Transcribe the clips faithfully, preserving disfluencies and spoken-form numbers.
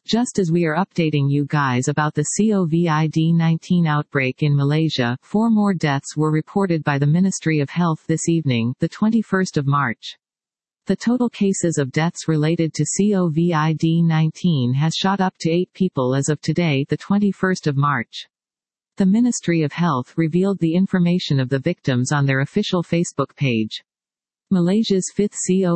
Just as we are updating you guys about the COVID nineteen outbreak in Malaysia, four more deaths were reported by the Ministry of Health this evening, the twenty-first of March. The total cases of deaths related to COVID nineteen has shot up to eight people as of today, the twenty-first of March. The Ministry of Health revealed the information of the victims on their official Facebook page. Malaysia's fifth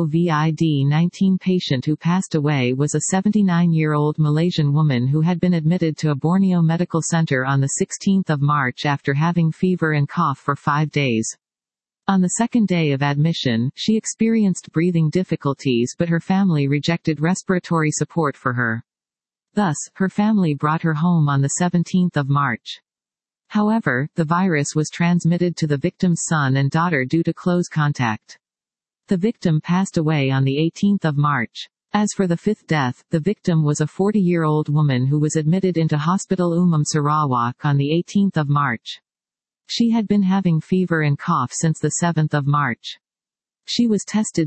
COVID nineteen patient who passed away was a seventy-nine-year-old Malaysian woman who had been admitted to a Borneo medical center on the sixteenth of March after having fever and cough for five days. On the second day of admission, she experienced breathing difficulties, but her family rejected respiratory support for her. Thus, her family brought her home on the seventeenth of March. However, the virus was transmitted to the victim's son and daughter due to close contact. The victim passed away on the eighteenth of March. As for the fifth death, the victim was a forty-year-old woman who was admitted into Hospital Umum Sarawak on the eighteenth of March. She had been having fever and cough since the seventh of March. She was tested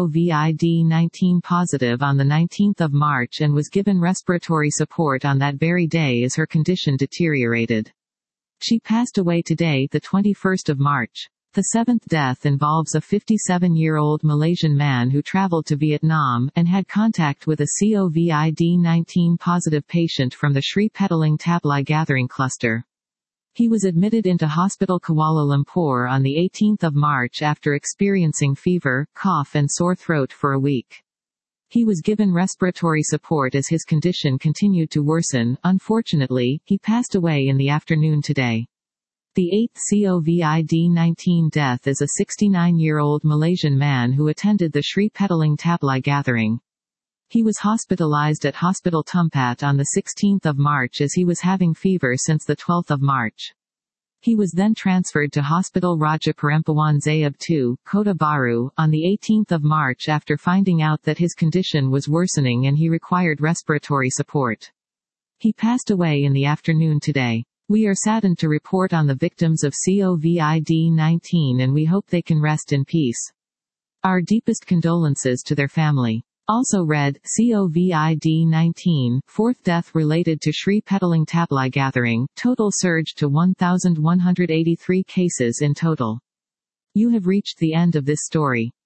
COVID nineteen positive on the nineteenth of March and was given respiratory support on that very day as her condition deteriorated. She passed away today, the twenty-first of March. The seventh death involves a fifty-seven-year-old Malaysian man who traveled to Vietnam, and had contact with a COVID nineteen positive patient from the Sri Petaling Taplai gathering cluster. He was admitted into Hospital Kuala Lumpur on the eighteenth of March after experiencing fever, cough and sore throat for a week. He was given respiratory support as his condition continued to worsen. Unfortunately, he passed away in the afternoon today. The eighth COVID nineteen death is a sixty-nine-year-old Malaysian man who attended the Sri Petaling Taplai gathering. He was hospitalized at Hospital Tumpat on the sixteenth of March as he was having fever since the twelfth of March. He was then transferred to Hospital Raja Perempuan Zayab the second, Kota Baru, on the eighteenth of March after finding out that his condition was worsening and he required respiratory support. He passed away in the afternoon today. We are saddened to report on the victims of COVID nineteen and we hope they can rest in peace. Our deepest condolences to their family. Also read, COVID nineteen, fourth death related to Sri Petaling Taplai gathering, total surge to one thousand one hundred eighty-three cases in total. You have reached the end of this story.